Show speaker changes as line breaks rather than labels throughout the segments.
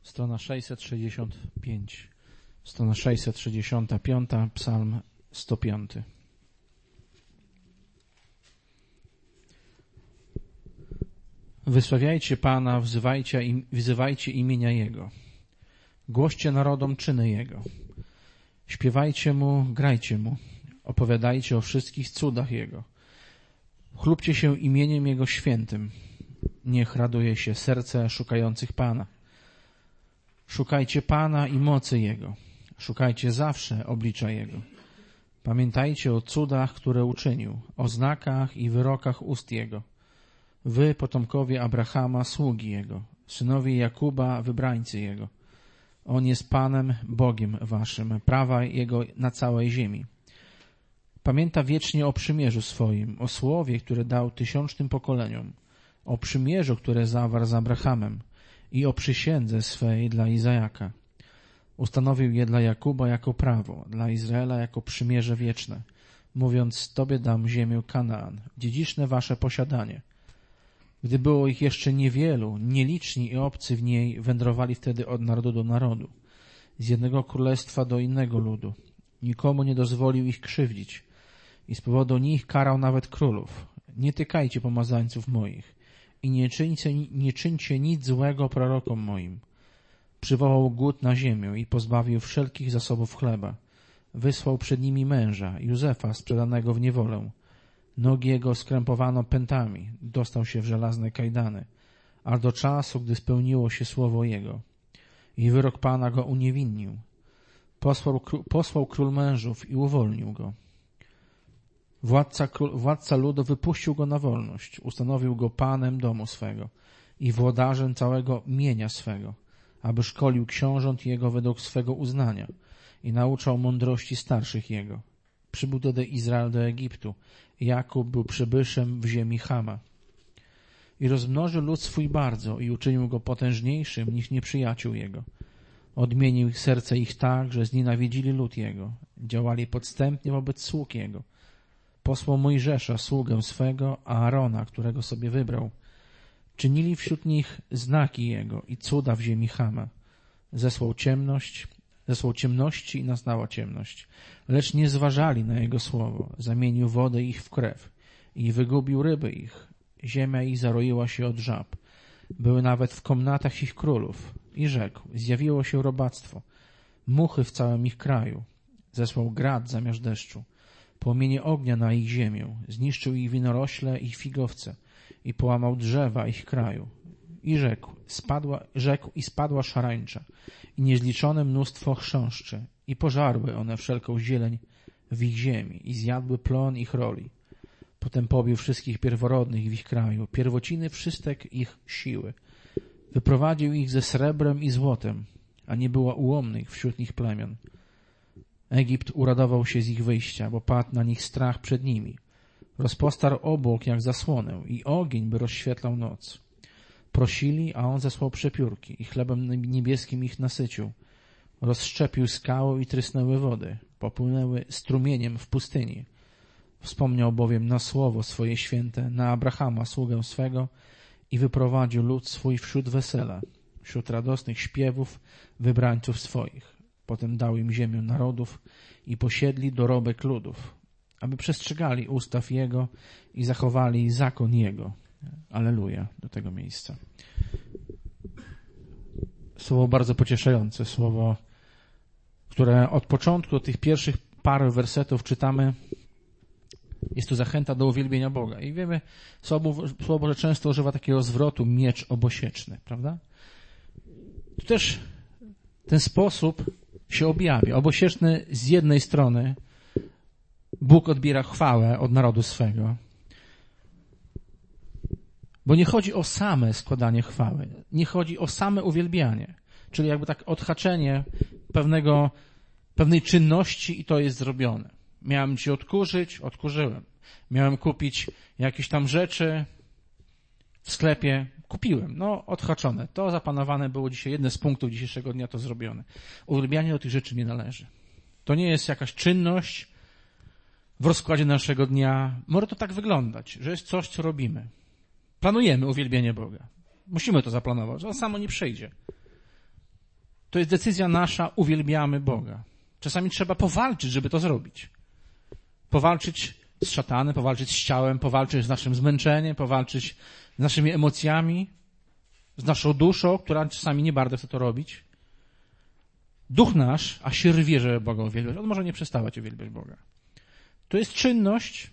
Strona 665. Strona 665, psalm 105. Wysławiajcie Pana, wzywajcie imienia Jego. Głoście narodom czyny Jego. Śpiewajcie Mu, grajcie Mu. Opowiadajcie o wszystkich cudach Jego. Chlubcie się imieniem Jego świętym. Niech raduje się serce szukających Pana. Szukajcie Pana i mocy Jego. Szukajcie zawsze oblicza Jego. Pamiętajcie o cudach, które uczynił, o znakach i wyrokach ust Jego. Wy, potomkowie Abrahama, sługi Jego, synowie Jakuba, wybrańcy Jego. On jest Panem, Bogiem waszym, prawa Jego na całej ziemi. Pamięta wiecznie o przymierzu swoim, o słowie, które dał tysiącznym pokoleniom, o przymierzu, które zawarł z Abrahamem i o przysiędze swej dla Izajaka. Ustanowił je dla Jakuba jako prawo, dla Izraela jako przymierze wieczne, mówiąc, Tobie dam ziemię Kanaan, dziedziczne wasze posiadanie. Gdy było ich jeszcze niewielu, nieliczni i obcy w niej wędrowali wtedy od narodu do narodu, z jednego królestwa do innego ludu. Nikomu nie dozwolił ich krzywdzić i z powodu nich karał nawet królów. Nie tykajcie pomazańców moich i nie czyńcie nic złego prorokom moim. Przywołał głód na ziemię i pozbawił wszelkich zasobów chleba. Wysłał przed nimi męża, Józefa, sprzedanego w niewolę. Nogi jego skrępowano pętami, dostał się w żelazne kajdany, aż do czasu, gdy spełniło się słowo jego. I wyrok Pana go uniewinnił. Posłał król mężów i uwolnił go. Władca ludu wypuścił go na wolność, ustanowił go panem domu swego i włodarzem całego mienia swego, aby szkolił książąt jego według swego uznania i nauczał mądrości starszych jego. Przybył wtedy Izrael do Egiptu. Jakub był przybyszem w ziemi Chama. I rozmnożył lud swój bardzo i uczynił go potężniejszym niż nieprzyjaciół jego. Odmienił serce ich tak, że znienawidzili lud jego. Działali podstępnie wobec sług jego. Posłał Mojżesza, sługę swego, a Aarona, którego sobie wybrał. Czynili wśród nich znaki jego i cuda w ziemi Chama. Zesłał ciemności i nastała ciemność. Lecz nie zważali na jego słowo. Zamienił wodę ich w krew i wygubił ryby ich. Ziemia ich zaroiła się od żab. Były nawet w komnatach ich królów. I rzekł, zjawiło się robactwo. Muchy w całym ich kraju. Zesłał grad zamiast deszczu. Płomienie ognia na ich ziemię. Zniszczył ich winorośle i figowce. I połamał drzewa ich kraju. I rzekł i spadła szarańcza i niezliczone mnóstwo chrząszczy i pożarły one wszelką zieleń w ich ziemi i zjadły plon ich roli. Potem pobił wszystkich pierworodnych w ich kraju, pierwociny wszystek ich siły. Wyprowadził ich ze srebrem i złotem, a nie było ułomnych wśród nich plemion. Egipt uradował się z ich wyjścia, bo padł na nich strach przed nimi. Rozpostarł obłok jak zasłonę i ogień, by rozświetlał noc. Prosili, a on zesłał przepiórki i chlebem niebieskim ich nasycił. Rozszczepił skałę i trysnęły wody, popłynęły strumieniem w pustyni. Wspomniał bowiem na słowo swoje święte, na Abrahama, sługę swego i wyprowadził lud swój wśród wesela, wśród radosnych śpiewów wybrańców swoich. Potem dał im ziemię narodów i posiedli dorobek ludów, aby przestrzegali ustaw Jego i zachowali zakon Jego. Alleluja, do tego miejsca. Słowo bardzo pocieszające, słowo, które od początku, od tych pierwszych paru wersetów czytamy, jest to zachęta do uwielbienia Boga. I wiemy, Słowo Boże często używa takiego zwrotu miecz obosieczny, prawda? Tu też ten sposób się objawia. Obosieczny z jednej strony Bóg odbiera chwałę od narodu swego, bo nie chodzi o same składanie chwały, nie chodzi o same uwielbianie, czyli jakby tak odhaczenie pewnej czynności i to jest zrobione. Miałem ci odkurzyć, odkurzyłem. Miałem kupić jakieś tam rzeczy w sklepie, kupiłem. No, odhaczone. To zapanowane było dzisiaj, jedne z punktów dzisiejszego dnia to zrobione. Uwielbianie do tych rzeczy nie należy. To nie jest jakaś czynność w rozkładzie naszego dnia. Może to tak wyglądać, że jest coś, co robimy. Planujemy uwielbienie Boga. Musimy to zaplanować, on samo nie przyjdzie. To jest decyzja nasza, uwielbiamy Boga. Czasami trzeba powalczyć, żeby to zrobić. Powalczyć z szatanem, powalczyć z ciałem, powalczyć z naszym zmęczeniem, powalczyć z naszymi emocjami, z naszą duszą, która czasami nie bardzo chce to robić. Duch nasz, a się rwie, żeby Boga uwielbiać, on może nie przestawać uwielbiać Boga. To jest czynność,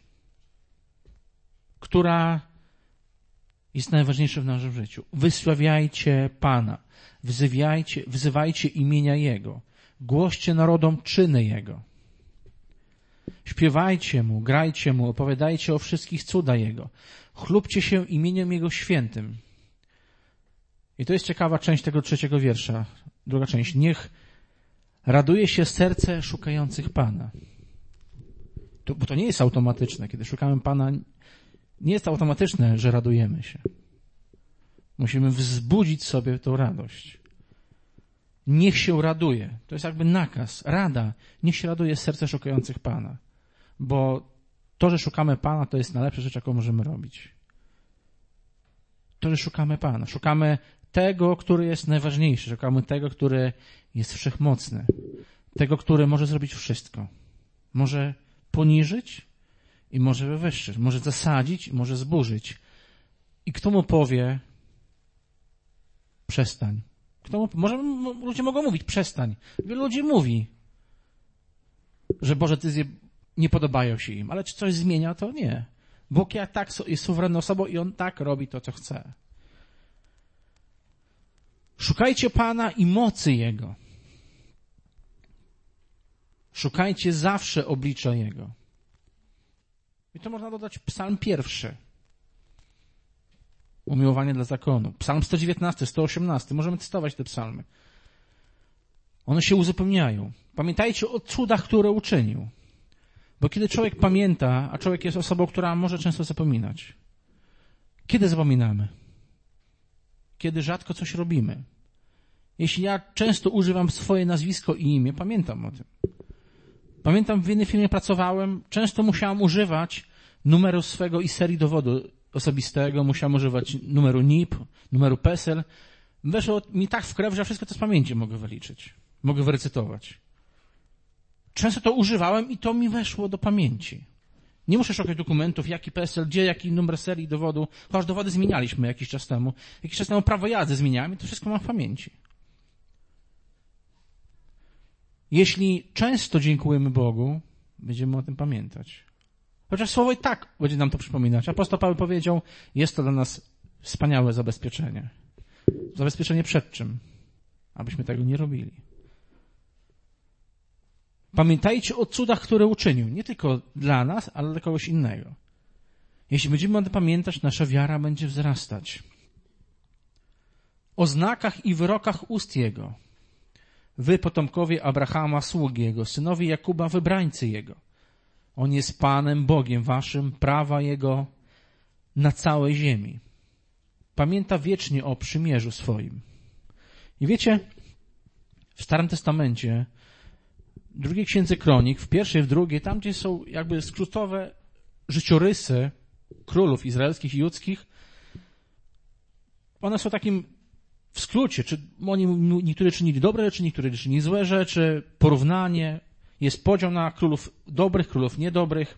która jest najważniejsza w naszym życiu. Wysławiajcie Pana, wzywajcie imienia Jego, głoście narodom czyny Jego. Śpiewajcie Mu, grajcie Mu, opowiadajcie o wszystkich cuda Jego. Chlubcie się imieniem Jego świętym. I to jest ciekawa część tego 3 wiersza. Druga część. Niech raduje się serce szukających Pana. Bo to nie jest automatyczne. Kiedy szukamy Pana, nie jest automatyczne, że radujemy się. Musimy wzbudzić sobie tą radość. Niech się raduje. To jest jakby nakaz, rada. Niech się raduje serce szukających Pana. Bo to, że szukamy Pana, to jest najlepsza rzecz, jaką możemy robić. To, że szukamy Pana. Szukamy tego, który jest najważniejszy. Szukamy tego, który jest wszechmocny. Tego, który może zrobić wszystko. Może poniżyć i może wywyższyć. Może zasadzić i może zburzyć. I kto mu powie przestań. Ludzie mogą mówić przestań. Wielu ludzi mówi, że Boże decyzje nie podobają się im. Ale czy coś zmienia, to nie. Bóg jest suwerenną osobą i On tak robi to, co chce. Szukajcie Pana i mocy Jego. Szukajcie zawsze oblicza Jego. I to można dodać psalm 1. Umiłowanie dla zakonu. Psalm 119, 118. Możemy testować te psalmy. One się uzupełniają. Pamiętajcie o cudach, które uczynił. Bo kiedy człowiek pamięta, a człowiek jest osobą, która może często zapominać. Kiedy zapominamy? Kiedy rzadko coś robimy. Jeśli ja często używam swoje nazwisko i imię, pamiętam o tym. Pamiętam, w jednej firmie pracowałem, często musiałem używać numeru swego i serii dowodu osobistego, musiałem używać numeru NIP, numeru PESEL. Weszło mi tak w krew, że wszystko to z pamięci mogę wyliczyć, mogę wyrecytować. Często to używałem i to mi weszło do pamięci. Nie muszę szukać dokumentów, jaki PESEL, gdzie, jaki numer serii dowodu, chociaż dowody zmienialiśmy jakiś czas temu. Jakiś czas temu prawo jazdy zmieniałem i to wszystko mam w pamięci. Jeśli często dziękujemy Bogu, będziemy o tym pamiętać. Chociaż Słowo i tak będzie nam to przypominać. Apostoł Paweł powiedział, jest to dla nas wspaniałe zabezpieczenie. Zabezpieczenie przed czym? Abyśmy tego nie robili. Pamiętajcie o cudach, które uczynił. Nie tylko dla nas, ale dla kogoś innego. Jeśli będziemy o tym pamiętać, nasza wiara będzie wzrastać. O znakach i wyrokach ust Jego. Wy, potomkowie Abrahama, sługi Jego, synowie Jakuba, wybrańcy Jego. On jest Panem, Bogiem waszym, prawa Jego na całej ziemi. Pamięta wiecznie o przymierzu swoim. I wiecie, w Starym Testamencie, w drugiej księdze Kronik, w pierwszej, w drugiej, tam gdzie są jakby skrótowe życiorysy królów izraelskich i judzkich, one są takim w skrócie, czy oni niektórzy czynili dobre rzeczy, niektórzy czynili złe rzeczy, porównanie, jest podział na królów dobrych, królów niedobrych.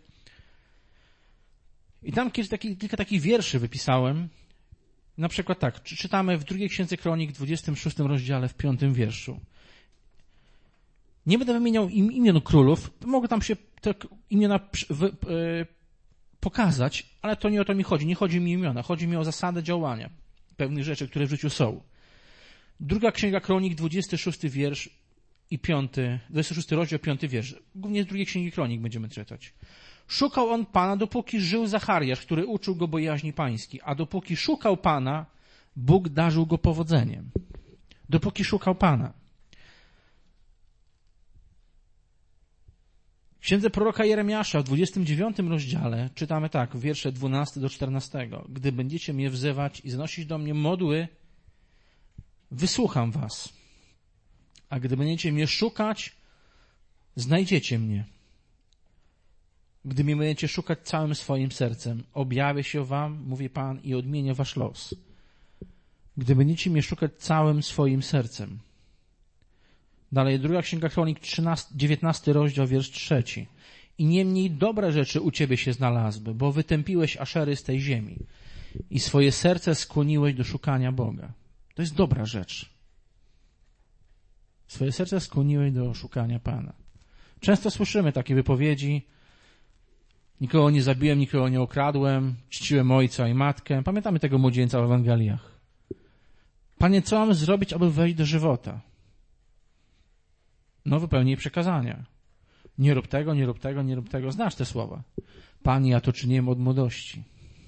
I tam kilka takich wierszy wypisałem. Na przykład tak, czytamy w drugiej księdze Kronik, 26 rozdziale, w 5 wierszu. Nie będę wymieniał imion królów, mogę tam się te imiona pokazać, ale to nie o to mi chodzi. Nie chodzi mi o imiona, chodzi mi o zasadę działania pewnych rzeczy, które w życiu są. Druga księga Kronik, 26 wiersz i 26 rozdział, 5 wiersz. Głównie z drugiej księgi Kronik będziemy czytać. Szukał on Pana, dopóki żył Zachariasz, który uczył go bojaźni pańskiej, a dopóki szukał Pana, Bóg darzył go powodzeniem. Dopóki szukał Pana. W księdze proroka Jeremiasza w 29 rozdziale czytamy tak, wiersze 12 do 14. Gdy będziecie mnie wzywać i znosić do mnie modły, wysłucham was. A gdy będziecie mnie szukać, znajdziecie mnie. Gdy mnie będziecie szukać całym swoim sercem, objawię się wam, mówi Pan, i odmienię wasz los. Gdy będziecie mnie szukać całym swoim sercem. Dalej, 2 Księga Kronik, 19 rozdział, wiersz 3. I niemniej dobre rzeczy u ciebie się znalazły, bo wytępiłeś Aszery z tej ziemi i swoje serce skłoniłeś do szukania Boga. To jest dobra rzecz. Swoje serce skłoniłeś do szukania Pana. Często słyszymy takie wypowiedzi: nikogo nie zabiłem, nikogo nie okradłem, czciłem ojca i matkę. Pamiętamy tego młodzieńca w Ewangeliach. Panie, co mam zrobić, aby wejść do żywota? No, wypełnij przekazania. Nie rób tego, nie rób tego, nie rób tego. Znasz te słowa. Panie, ja to czyniłem od młodości.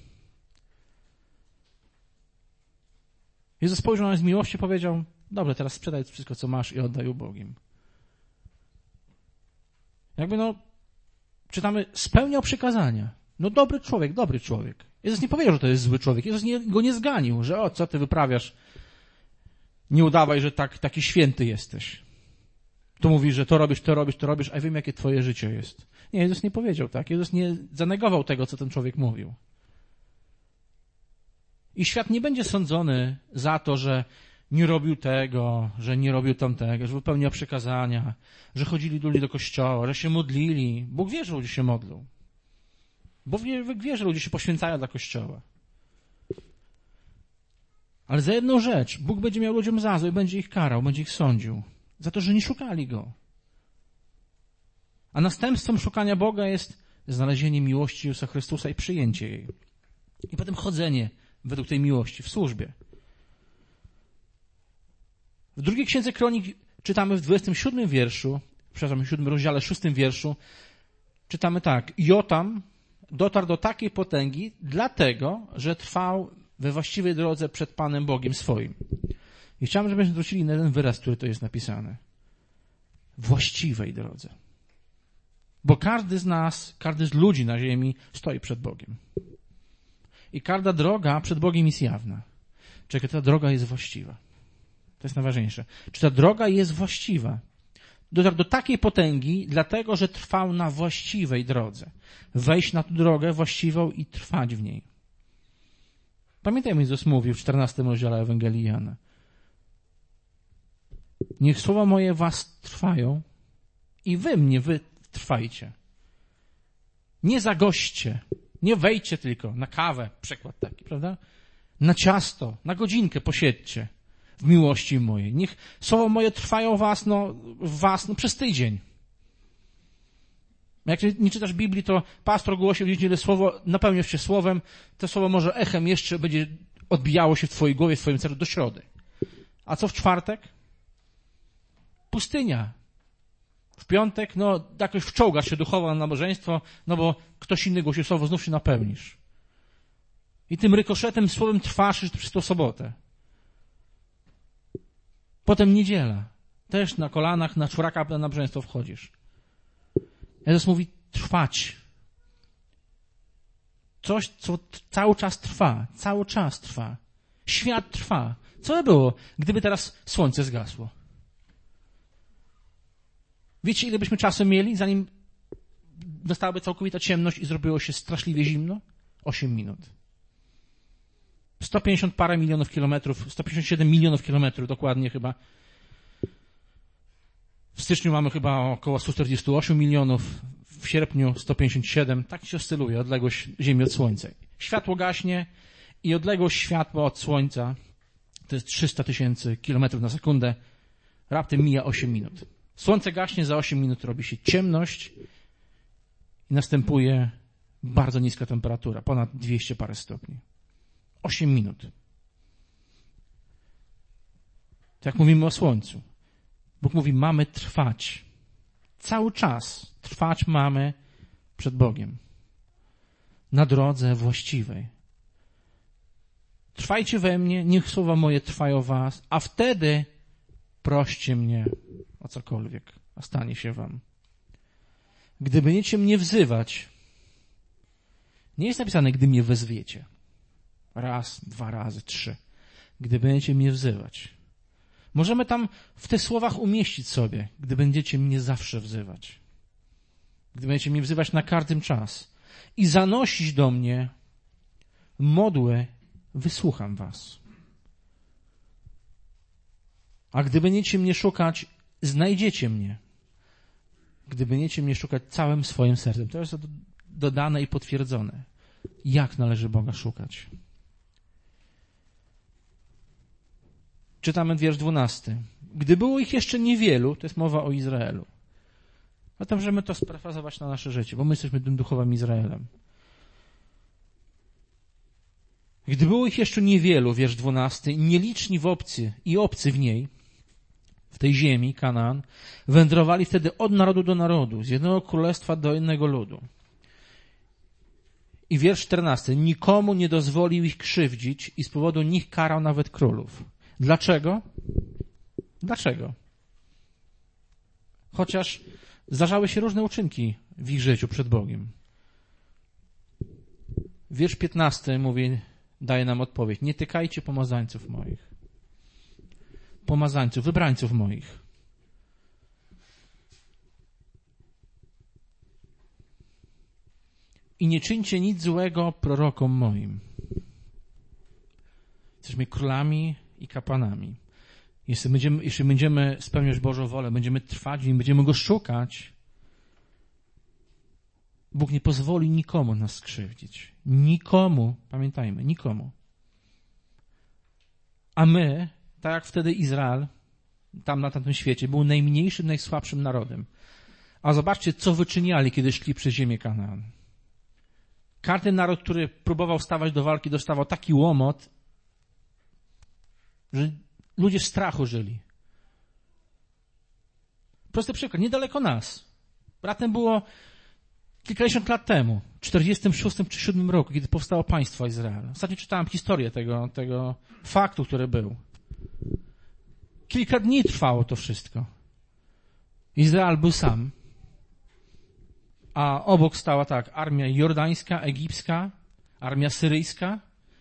Jezus spojrzał na nas z miłości i powiedział: dobrze, teraz sprzedaj wszystko, co masz i oddaj ubogim. Czytamy, spełniał przykazania. No dobry człowiek. Jezus nie powiedział, że to jest zły człowiek. Jezus go nie zganił, że co ty wyprawiasz? Nie udawaj, że taki święty jesteś. Tu mówisz, że to robisz, a ja wiem, jakie twoje życie jest. Nie, Jezus nie powiedział tak. Jezus nie zanegował tego, co ten człowiek mówił. I świat nie będzie sądzony za to, że nie robił tego, że nie robił tamtego, że wypełniał przykazania, że chodzili ludzi do kościoła, że się modlili. Bóg wie, że ludzie się modlą. Bóg wie, że ludzie się poświęcają dla kościoła. Ale za jedną rzecz Bóg będzie miał ludziom za złe i będzie ich karał, będzie ich sądził. Za to, że nie szukali Go. A następstwem szukania Boga jest znalezienie miłości Jezusa Chrystusa i przyjęcie jej. I potem chodzenie według tej miłości w służbie. W 2 Księdze Kronik czytamy w 27 rozdziale, 6 wierszu, czytamy tak: Jotam dotarł do takiej potęgi, dlatego, że trwał we właściwej drodze przed Panem Bogiem swoim. I chciałem, żebyśmy zwrócili na ten wyraz, który to jest napisane. Właściwej drodze. Bo każdy z nas, każdy z ludzi na ziemi stoi przed Bogiem. I każda droga przed Bogiem jest jawna. Czy ta droga jest właściwa? To jest najważniejsze. Czy ta droga jest właściwa? Dotarł do takiej potęgi, dlatego, że trwał na właściwej drodze. Wejść na tę drogę właściwą i trwać w niej. Pamiętajmy, Jezus mówił w 14 rozdziale Ewangelii Jana: niech słowa moje was trwają i wy trwajcie. Nie zagoście, nie wejdźcie tylko na kawę, przykład taki, prawda? Na ciasto, na godzinkę posiedźcie w miłości mojej. Niech słowa moje trwają w was przez tydzień. Jak nie czytasz Biblii, to pastor głosi w niedzielę słowo, napełniasz się słowem, to słowo może echem jeszcze będzie odbijało się w twojej głowie, w twoim sercu do środy. A co w czwartek? Pustynia. W piątek, jakoś wczołgasz się duchowo na nabożeństwo, bo ktoś inny głosi słowo, znów się napełnisz. I tym rykoszetem słowem trwasz przez tą sobotę. Potem niedziela. Też na kolanach, na czworaka na nabożeństwo wchodzisz. Jezus mówi trwać. Coś, co cały czas trwa. Świat trwa. Co by było, gdyby teraz słońce zgasło? Wiecie, ile byśmy czasu mieli, zanim nastałaby całkowita ciemność i zrobiło się straszliwie zimno? 8 minut. 150 parę milionów kilometrów, 157 milionów kilometrów dokładnie chyba. W styczniu mamy chyba około 148 milionów, w sierpniu 157. Tak się oscyluje odległość Ziemi od Słońca. Światło gaśnie i odległość światła od Słońca to jest 300 000 kilometrów na sekundę. Raptem mija 8 minut. Słońce gaśnie, za 8 minut robi się ciemność i następuje bardzo niska temperatura, ponad 200 parę stopni. 8 minut. Tak jak mówimy o Słońcu. Bóg mówi, mamy trwać. Cały czas trwać mamy przed Bogiem. Na drodze właściwej. Trwajcie we mnie, niech słowa moje trwają w was, a wtedy proście mnie o cokolwiek, a stanie się wam. Gdy będziecie mnie wzywać, nie jest napisane, gdy mnie wezwiecie. 1, 2 razy, 3. Gdy będziecie mnie wzywać. Możemy tam w tych słowach umieścić sobie, gdy będziecie mnie zawsze wzywać. Gdy będziecie mnie wzywać na każdy czas i zanosić do mnie modły, wysłucham was. A gdy będziecie mnie szukać znajdziecie mnie, gdy będziecie mnie szukać całym swoim sercem. To jest dodane i potwierdzone. Jak należy Boga szukać? Czytamy wiersz 12. Gdy było ich jeszcze niewielu, to jest mowa o Izraelu. A to możemy to sprefrazować na nasze życie, bo my jesteśmy tym duchowym Izraelem. Gdy było ich jeszcze niewielu, wiersz 12, nieliczni obcy w niej, w tej ziemi, Kanaan, wędrowali wtedy od narodu do narodu, z jednego królestwa do innego ludu. I wiersz 14, nikomu nie dozwolił ich krzywdzić i z powodu nich karał nawet królów. Dlaczego? Dlaczego? Chociaż zdarzały się różne uczynki w ich życiu przed Bogiem. Wiersz 15 mówi, daje nam odpowiedź. Nie tykajcie pomazańców moich. Pomazańców, wybrańców moich. I nie czyńcie nic złego prorokom moim. Jesteśmy królami i kapłanami. Jeśli będziemy spełniać Bożą wolę, będziemy trwać w nim, będziemy Go szukać, Bóg nie pozwoli nikomu nas skrzywdzić. Nikomu, pamiętajmy, nikomu. A my, tak jak wtedy Izrael, tam na tamtym świecie, był najmniejszym, najsłabszym narodem. A zobaczcie, co wyczyniali, kiedy szli przez ziemię Kanaan. Każdy naród, który próbował stawać do walki, dostawał taki łomot, że ludzie w strachu żyli. Prosty przykład, niedaleko nas. Bratem było kilkadziesiąt lat temu, w 46 czy 7 roku, kiedy powstało państwo Izrael. Ostatnio czytałem historię tego faktu, który był. Kilka dni trwało to wszystko. Izrael był sam. A obok stała tak, armia jordańska, egipska, armia syryjska,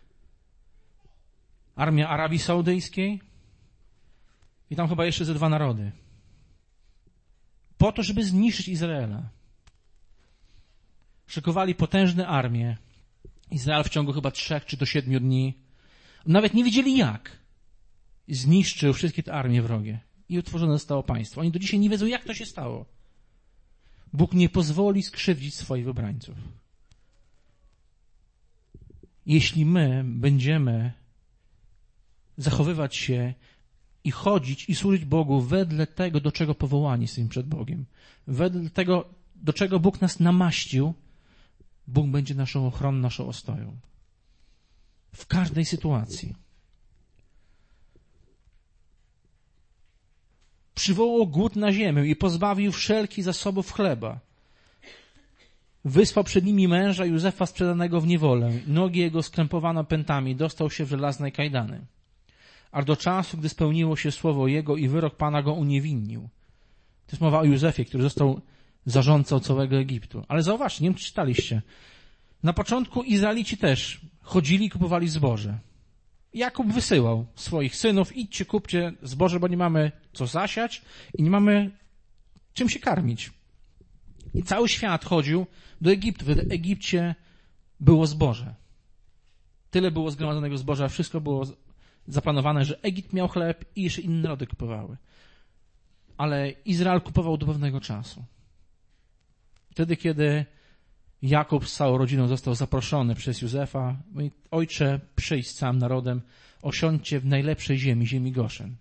armia Arabii Saudyjskiej i tam chyba jeszcze ze 2 narody. Po to, żeby zniszczyć Izraela. Szykowali potężne armie. Izrael w ciągu chyba 3 czy do 7 dni. Nawet nie wiedzieli jak. Zniszczył wszystkie te armie wrogie. I utworzone zostało państwo. Oni do dzisiaj nie wiedzą, jak to się stało. Bóg nie pozwoli skrzywdzić swoich wybrańców. Jeśli my będziemy zachowywać się i chodzić i służyć Bogu wedle tego, do czego powołani jesteśmy przed Bogiem, wedle tego, do czego Bóg nas namaścił, Bóg będzie naszą ochroną, naszą ostoją. W każdej sytuacji. Przywołał głód na ziemię i pozbawił wszelkich zasobów chleba. Wysłał przed nimi męża Józefa sprzedanego w niewolę. Nogi jego skrępowano pętami, dostał się w żelaznej kajdany. Aż do czasu, gdy spełniło się słowo jego i wyrok Pana go uniewinnił. To jest mowa o Józefie, który został zarządcą całego Egiptu. Ale zauważcie, nie wiem, czy czytaliście. Na początku Izraelici też chodzili i kupowali zboże. Jakub wysyłał swoich synów, idźcie, kupcie zboże, bo nie mamy co zasiać i nie mamy czym się karmić. I cały świat chodził do Egiptu. W Egipcie było zboże. Tyle było zgromadzonego zboża, wszystko było zaplanowane, że Egipt miał chleb i jeszcze inne narody kupowały. Ale Izrael kupował do pewnego czasu. Wtedy, kiedy Jakub z całą rodziną został zaproszony przez Józefa, mówi, ojcze, przyjdź z całym narodem, osiądźcie w najlepszej ziemi, ziemi Goszen.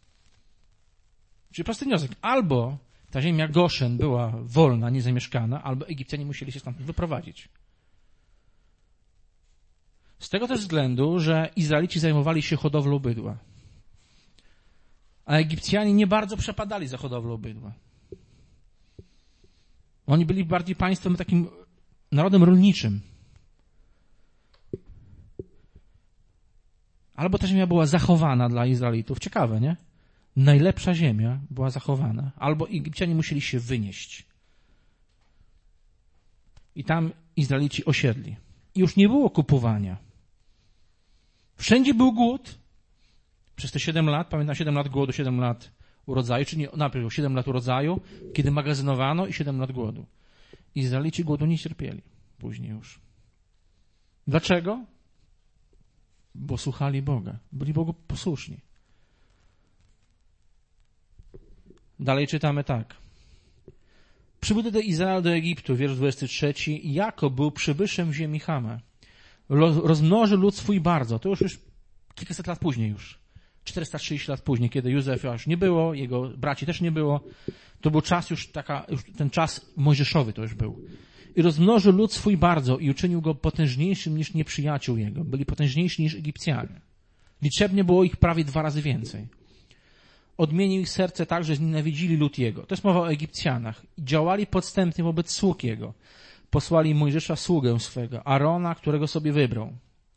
Czyli prosty wniosek. Albo ta ziemia Goszen była wolna, niezamieszkana, albo Egipcjanie musieli się stamtąd wyprowadzić. Z tego też względu, że Izraelici zajmowali się hodowlą bydła. A Egipcjanie nie bardzo przepadali za hodowlą bydła. Oni byli bardziej państwem takim narodem rolniczym. Albo ta ziemia była zachowana dla Izraelitów. Ciekawe, nie? Najlepsza ziemia była zachowana. Albo Egipcjanie musieli się wynieść. I tam Izraelici osiedli. I już nie było kupowania. Wszędzie był głód. Przez te 7 lat, pamiętam 7 lat głodu, 7 lat urodzaju, czyli najpierw 7 lat urodzaju, kiedy magazynowano i 7 lat głodu. Izraelici głodu nie cierpieli później już. Dlaczego? Bo słuchali Boga. Byli Bogu posłuszni. Dalej czytamy tak. Przybył Izrael do Egiptu, wiersz 23. Jako był przybyszem w ziemi Chama. Rozmnoży lud swój bardzo. To już kilkaset lat później już. 430 lat później, kiedy Józefa już nie było, jego braci też nie było. To był czas już ten czas mojżeszowy to już był. I rozmnożył lud swój bardzo i uczynił go potężniejszym niż nieprzyjaciół jego. Byli potężniejsi niż Egipcjanie. Liczebnie było ich prawie 2 razy więcej. Odmienił ich serce tak, że znienawidzili lud jego. To jest mowa o Egipcjanach. Działali podstępnie wobec sług jego. Posłali Mojżesza sługę swego, Arona, którego sobie wybrał.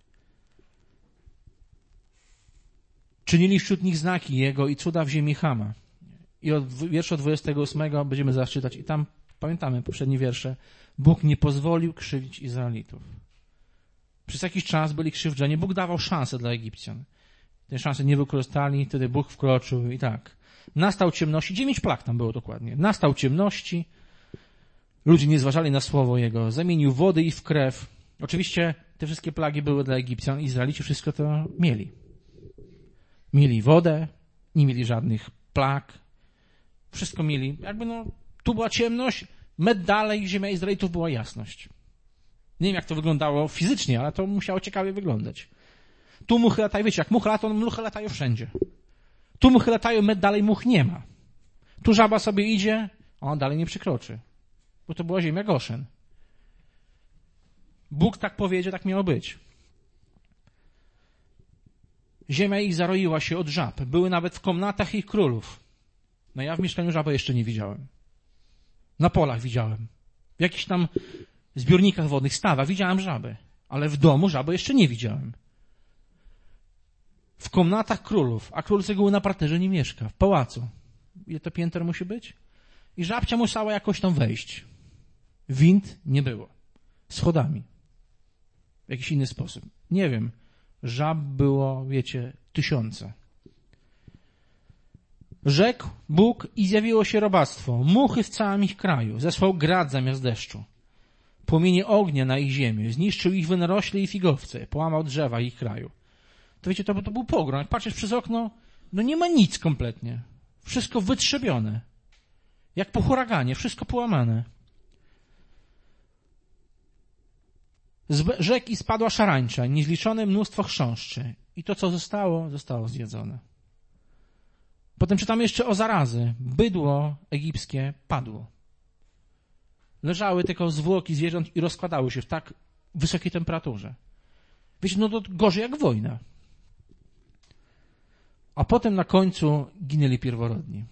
Czynili wśród nich znaki jego i cuda w ziemi Chama. I od wiersza 28 będziemy zaraz czytać. I tam, pamiętamy poprzednie wiersze, Bóg nie pozwolił krzywdzić Izraelitów. Przez jakiś czas byli krzywdzeni. Bóg dawał szansę dla Egipcjan. Te szanse nie wykorzystali, wtedy Bóg wkroczył i tak. Nastał ciemności, 9 plag tam było dokładnie. Nastał ciemności, ludzie nie zważali na słowo Jego, zamienił wody i w krew. Oczywiście te wszystkie plagi były dla Egipcjan, Izraelici wszystko to mieli. Mieli wodę, nie mieli żadnych plag, wszystko mieli. Tu była ciemność, metr dalej ziemia Izraelitów była jasność. Nie wiem jak to wyglądało fizycznie, ale to musiało ciekawie wyglądać. Tu muchy latają, wiecie, jak muchy latają, muchy latają wszędzie. Tu muchy latają, metr dalej much nie ma. Tu żaba sobie idzie, on dalej nie przekroczy. Bo to była ziemia Goszen. Bóg tak powiedział, tak miało być. Ziemia ich zaroiła się od żab. Były nawet w komnatach ich królów. No ja w mieszkaniu żabę jeszcze nie widziałem. Na polach widziałem. W jakichś tam zbiornikach wodnych, stawach widziałem żaby. Ale w domu żaby jeszcze nie widziałem. W komnatach królów, a król z reguły na parterze nie mieszka, w pałacu. Ile to pięter musi być? I żabcia musiała jakoś tam wejść. Wind nie było. Schodami. W jakiś inny sposób. Nie wiem. Żab było, wiecie, 1000. Rzekł Bóg i zjawiło się robactwo. Muchy w całym ich kraju. Zesłał grad zamiast deszczu. Płomienie ognia na ich ziemi. Zniszczył ich wynorośle i figowce. Połamał drzewa ich kraju. To wiecie, to był pogrom. Jak patrzysz przez okno, no nie ma nic kompletnie. Wszystko wytrzebione. Jak po huraganie, wszystko połamane. Z rzek i spadła szarańcza, niezliczone mnóstwo chrząszczy. I to, co zostało zjedzone. Potem czytamy jeszcze o zarazy. Bydło egipskie padło. Leżały tylko zwłoki zwierząt i rozkładały się w tak wysokiej temperaturze. Wiecie, no to gorzej jak wojna. A potem na końcu ginęli pierworodni.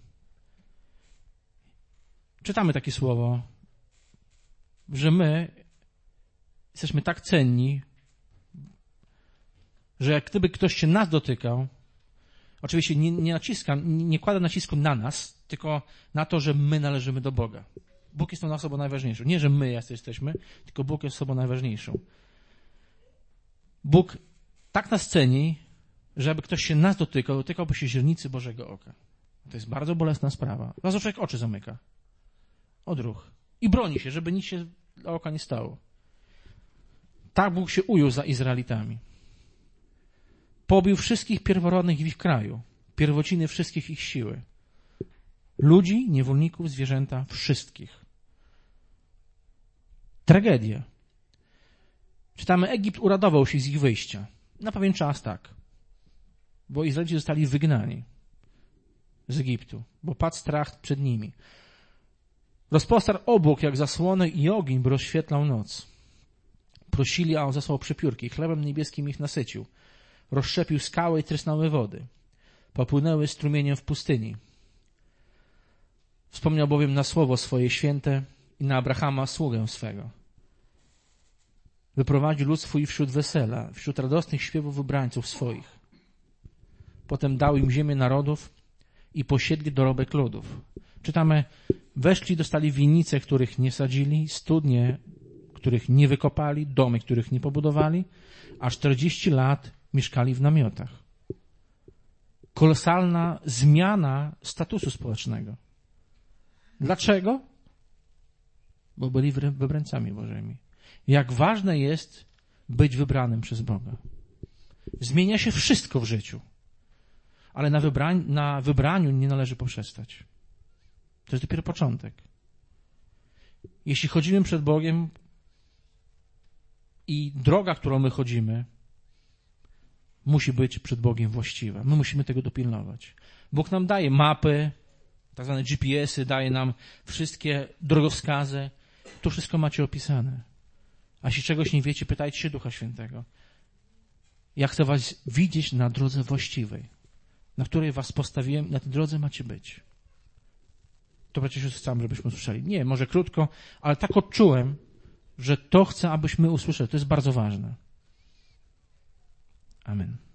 Czytamy takie słowo, że my jesteśmy tak cenni, że jak gdyby ktoś się nas dotykał, oczywiście nie kłada nacisku na nas, tylko na to, że my należymy do Boga. Bóg jest tą osobą najważniejszą. Nie, że my jesteśmy, tylko Bóg jest osobą najważniejszą. Bóg tak nas ceni, że aby ktoś się nas dotykałby się źrenicy Bożego oka. To jest bardzo bolesna sprawa. Raz człowiek oczy zamyka. Odruch. I broni się, żeby nic się dla oka nie stało. Tak Bóg się ujął za Izraelitami. Pobił wszystkich pierworodnych w ich kraju. Pierwociny wszystkich ich siły. Ludzi, niewolników, zwierzęta, wszystkich. Tragedia. Czytamy, Egipt uradował się z ich wyjścia. Na pewien czas tak. Bo Izraelici zostali wygnani z Egiptu, bo padł strach przed nimi. Rozpostarł obłok jak zasłonę i ogień, by rozświetlał noc. Prosili, a on zasłał przepiórki. Chlebem niebieskim ich nasycił. Rozszczepił skały i trysnęły wody. Popłynęły strumieniem w pustyni. Wspomniał bowiem na słowo swoje święte i na Abrahama sługę swego. Wyprowadził lud swój wśród wesela, wśród radosnych śpiewów wybrańców swoich. Potem dał im ziemię narodów i posiedli dorobek ludów. Czytamy, weszli, dostali winnice, których nie sadzili, studnie, których nie wykopali, domy, których nie pobudowali, a 40 lat mieszkali w namiotach. Kolosalna zmiana statusu społecznego. Dlaczego? Bo byli wybrańcami Bożymi. Jak ważne jest być wybranym przez Boga. Zmienia się wszystko w życiu. Ale na wybraniu nie należy poprzestać. To jest dopiero początek. Jeśli chodzimy przed Bogiem i droga, którą my chodzimy, musi być przed Bogiem właściwa. My musimy tego dopilnować. Bóg nam daje mapy, tak zwane GPS-y, daje nam wszystkie drogowskazy. Tu wszystko macie opisane. A jeśli czegoś nie wiecie, pytajcie się Ducha Świętego. Ja chcę was widzieć na drodze właściwej, na której was postawiłem, na tej drodze macie być. To przecież już chcę, żebyśmy usłyszeli. Nie, może krótko, ale tak odczułem, że to chcę, abyśmy usłyszeli. To jest bardzo ważne. Amen.